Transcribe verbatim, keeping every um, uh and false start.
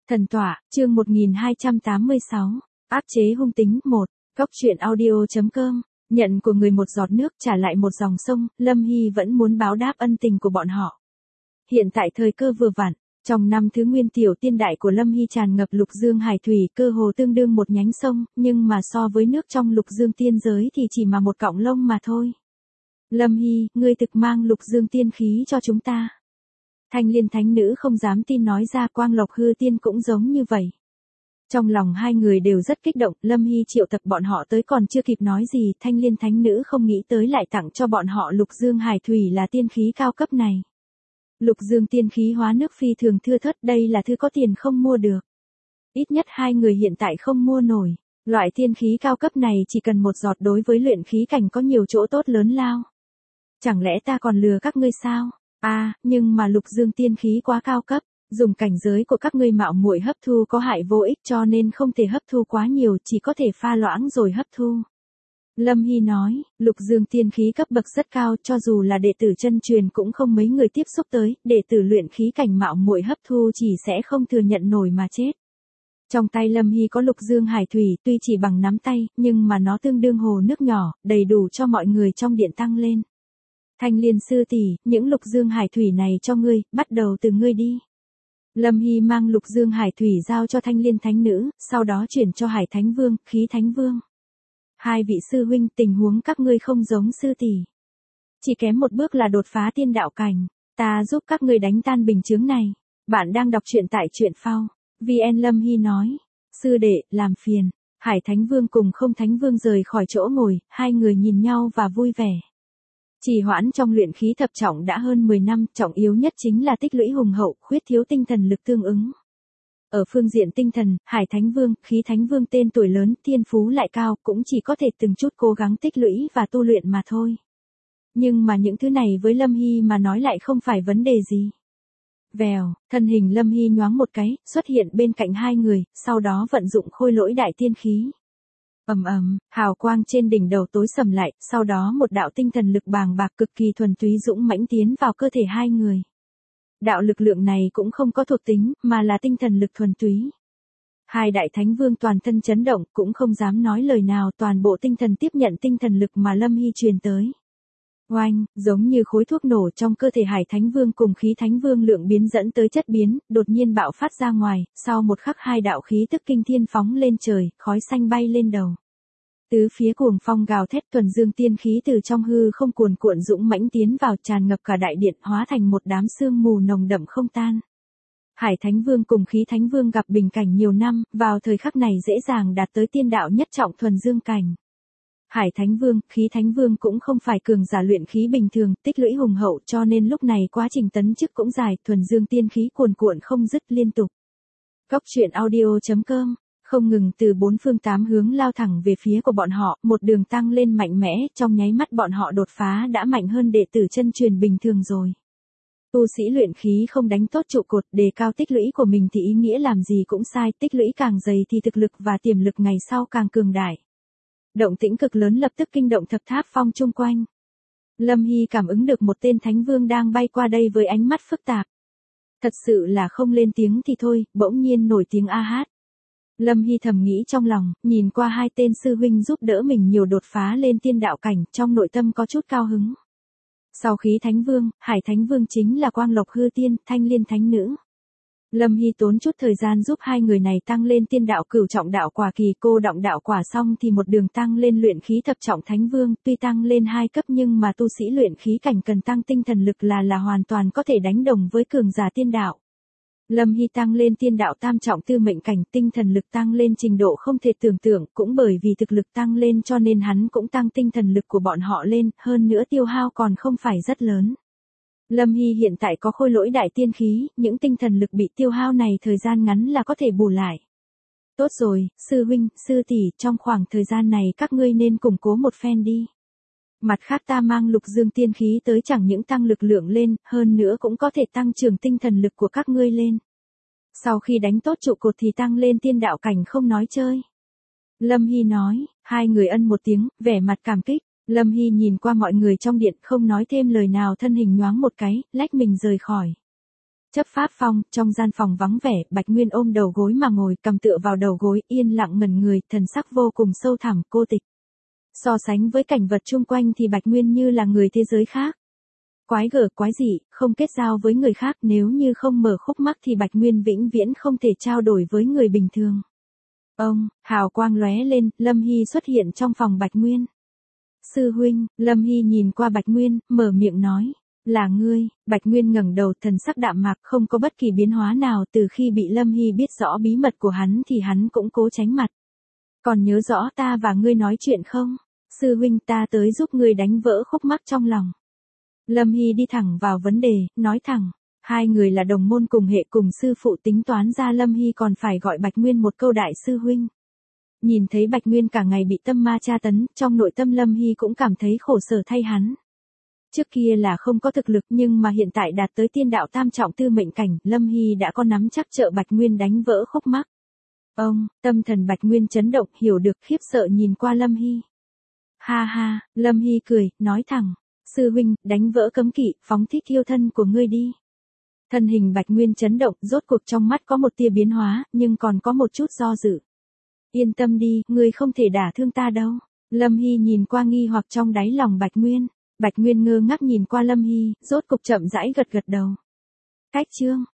Thần tọa, chương một nghìn hai trăm tám mươi sáu, áp chế hung tính, một, Cốc truyện audio.com, nhận của người một giọt nước trả lại một dòng sông, Lâm Hy vẫn muốn báo đáp ân tình của bọn họ. Hiện tại thời cơ vừa vặn, trong năm thứ nguyên tiểu tiên đại của Lâm Hy tràn ngập lục dương hải thủy, cơ hồ tương đương một nhánh sông, nhưng mà so với nước trong lục dương tiên giới thì chỉ mà một cọng lông mà thôi. Lâm Hy, ngươi thực mang lục dương tiên khí cho chúng ta. Thanh Liên thánh nữ không dám tin nói ra, Quang Lộc hư tiên cũng giống như vậy. Trong lòng hai người đều rất kích động, Lâm Hy triệu tập bọn họ tới còn chưa kịp nói gì, Thanh Liên thánh nữ không nghĩ tới lại tặng cho bọn họ lục dương hải thủy là tiên khí cao cấp này. Lục dương tiên khí hóa nước phi thường thưa thớt, đây là thứ có tiền không mua được. Ít nhất hai người hiện tại không mua nổi. Loại tiên khí cao cấp này chỉ cần một giọt đối với luyện khí cảnh có nhiều chỗ tốt lớn lao. Chẳng lẽ ta còn lừa các ngươi sao? À, nhưng mà lục dương tiên khí quá cao cấp, dùng cảnh giới của các ngươi mạo muội hấp thu có hại vô ích, cho nên không thể hấp thu quá nhiều, chỉ có thể pha loãng rồi hấp thu. Lâm Hy nói, lục dương tiên khí cấp bậc rất cao, cho dù là đệ tử chân truyền cũng không mấy người tiếp xúc tới, đệ tử luyện khí cảnh mạo muội hấp thu chỉ sẽ không thừa nhận nổi mà chết. Trong tay Lâm Hy có lục dương hải thủy, tuy chỉ bằng nắm tay, nhưng mà nó tương đương hồ nước nhỏ, đầy đủ cho mọi người trong điện tăng lên. Thanh Liên sư tỷ, những lục dương hải thủy này cho ngươi, bắt đầu từ ngươi đi. Lâm Hy mang lục dương hải thủy giao cho Thanh Liên thánh nữ, sau đó chuyển cho Hải Thánh Vương, Khí Thánh Vương. Hai vị sư huynh, tình huống các ngươi không giống sư tỷ. Chỉ kém một bước là đột phá tiên đạo cảnh, ta giúp các ngươi đánh tan bình chướng này. Bạn đang đọc truyện tại truyện phao. vê en Lâm Hy nói, sư đệ, làm phiền. Hải Thánh Vương cùng Không Thánh Vương rời khỏi chỗ ngồi, hai người nhìn nhau và vui vẻ. Trì hoãn trong luyện khí thập trọng đã hơn mười năm, trọng yếu nhất chính là tích lũy hùng hậu, khuyết thiếu tinh thần lực tương ứng. Ở phương diện tinh thần, Hải Thánh Vương, Khí Thánh Vương tên tuổi lớn, thiên phú lại cao, cũng chỉ có thể từng chút cố gắng tích lũy và tu luyện mà thôi. Nhưng mà những thứ này với Lâm Hy mà nói lại không phải vấn đề gì. Vèo, thân hình Lâm Hy nhoáng một cái, xuất hiện bên cạnh hai người, sau đó vận dụng khôi lỗi đại tiên khí. Ầm ầm, hào quang trên đỉnh đầu tối sầm lại, sau đó một đạo tinh thần lực bàng bạc cực kỳ thuần túy dũng mãnh tiến vào cơ thể hai người. Đạo lực lượng này cũng không có thuộc tính, mà là tinh thần lực thuần túy. Hai đại thánh vương toàn thân chấn động, cũng không dám nói lời nào, toàn bộ tinh thần tiếp nhận tinh thần lực mà Lâm Hy truyền tới. Oanh, giống như khối thuốc nổ trong cơ thể Hải Thánh Vương cùng Khí Thánh Vương lượng biến dẫn tới chất biến, đột nhiên bạo phát ra ngoài, sau một khắc hai đạo khí tức kinh thiên phóng lên trời, khói xanh bay lên đầu. Tứ phía cuồng phong gào thét, thuần dương tiên khí từ trong hư không cuồn cuộn dũng mãnh tiến vào, tràn ngập cả đại điện, hóa thành một đám sương mù nồng đậm không tan. Hải Thánh Vương cùng Khí Thánh Vương gặp bình cảnh nhiều năm, vào thời khắc này dễ dàng đạt tới tiên đạo nhất trọng thuần dương cảnh. Hải Thánh Vương, Khí Thánh Vương cũng không phải cường giả luyện khí bình thường, tích lũy hùng hậu, cho nên lúc này quá trình tấn chức cũng dài, thuần dương tiên khí cuồn cuộn không dứt liên tục. Cốc truyện audio.com, không ngừng từ bốn phương tám hướng lao thẳng về phía của bọn họ, một đường tăng lên mạnh mẽ, trong nháy mắt bọn họ đột phá đã mạnh hơn đệ tử chân truyền bình thường rồi. Tu sĩ luyện khí không đánh tốt trụ cột, đề cao tích lũy của mình thì ý nghĩa làm gì cũng sai, tích lũy càng dày thì thực lực và tiềm lực ngày sau càng cường đại. Động tĩnh cực lớn lập tức kinh động thập tháp phong chung quanh. Lâm Hy cảm ứng được một tên thánh vương đang bay qua đây với ánh mắt phức tạp. Thật sự là không lên tiếng thì thôi, bỗng nhiên nổi tiếng a hát. Lâm Hy thầm nghĩ trong lòng, nhìn qua hai tên sư huynh giúp đỡ mình nhiều đột phá lên tiên đạo cảnh, trong nội tâm có chút cao hứng. Sau Khí Thánh Vương, Hải Thánh Vương chính là Quang Lộc hư tiên, Thanh Liên thánh nữ. Lâm Hy tốn chút thời gian giúp hai người này tăng lên tiên đạo cửu trọng đạo quả kỳ, cô động đạo quả xong thì một đường tăng lên luyện khí thập trọng thánh vương, tuy tăng lên hai cấp nhưng mà tu sĩ luyện khí cảnh cần tăng tinh thần lực là là hoàn toàn có thể đánh đồng với cường giả tiên đạo. Lâm Hy tăng lên tiên đạo tam trọng tư mệnh cảnh, tinh thần lực tăng lên trình độ không thể tưởng tượng, cũng bởi vì thực lực tăng lên cho nên hắn cũng tăng tinh thần lực của bọn họ lên, hơn nữa tiêu hao còn không phải rất lớn. Lâm Hy hiện tại có khôi lỗi đại tiên khí, những tinh thần lực bị tiêu hao này thời gian ngắn là có thể bù lại. Tốt rồi, sư huynh, sư tỷ, trong khoảng thời gian này các ngươi nên củng cố một phen đi. Mặt khác ta mang lục dương tiên khí tới chẳng những tăng lực lượng lên, hơn nữa cũng có thể tăng trưởng tinh thần lực của các ngươi lên. Sau khi đánh tốt trụ cột thì tăng lên tiên đạo cảnh không nói chơi. Lâm Hy nói, hai người ân một tiếng, vẻ mặt cảm kích. Lâm Hy nhìn qua mọi người trong điện không nói thêm lời nào, thân hình nhoáng một cái, lách mình rời khỏi. Chấp pháp phong, trong gian phòng vắng vẻ, Bạch Nguyên ôm đầu gối mà ngồi, cầm tựa vào đầu gối, yên lặng ngẩn người, thần sắc vô cùng sâu thẳm, cô tịch. So sánh với cảnh vật chung quanh thì Bạch Nguyên như là người thế giới khác. Quái gở quái dị, không kết giao với người khác, nếu như không mở khúc mắc thì Bạch Nguyên vĩnh viễn không thể trao đổi với người bình thường. Ông, hào quang lóe lên, Lâm Hy xuất hiện trong phòng Bạch Nguyên. Sư huynh, Lâm Hy nhìn qua Bạch Nguyên, mở miệng nói. Là ngươi, Bạch Nguyên ngẩng đầu, thần sắc đạm mạc, không có bất kỳ biến hóa nào. Từ khi bị Lâm Hy biết rõ bí mật của hắn thì hắn cũng cố tránh mặt. Còn nhớ rõ ta và ngươi nói chuyện không? Sư huynh, ta tới giúp ngươi đánh vỡ khúc mắc trong lòng. Lâm Hy đi thẳng vào vấn đề, nói thẳng. Hai người là đồng môn cùng hệ cùng sư phụ, tính toán ra Lâm Hy còn phải gọi Bạch Nguyên một câu đại sư huynh. Nhìn thấy Bạch Nguyên cả ngày bị tâm ma tra tấn, trong nội tâm Lâm Hy cũng cảm thấy khổ sở thay hắn. Trước kia là không có thực lực nhưng mà hiện tại đạt tới tiên đạo tam trọng tư mệnh cảnh, Lâm Hy đã có nắm chắc trợ Bạch Nguyên đánh vỡ khúc mắc. Ông, tâm thần Bạch Nguyên chấn động, hiểu được, khiếp sợ nhìn qua Lâm Hy. Ha ha, Lâm Hy cười, nói thẳng. Sư huynh, đánh vỡ cấm kỵ, phóng thích yêu thân của ngươi đi. Thân hình Bạch Nguyên chấn động, rốt cuộc trong mắt có một tia biến hóa, nhưng còn có một chút do dự. Yên tâm đi, ngươi không thể đả thương ta đâu. Lâm Hy nhìn qua nghi hoặc trong đáy lòng Bạch Nguyên. Bạch Nguyên ngơ ngác nhìn qua Lâm Hy, rốt cục chậm rãi gật gật đầu. Cách chương.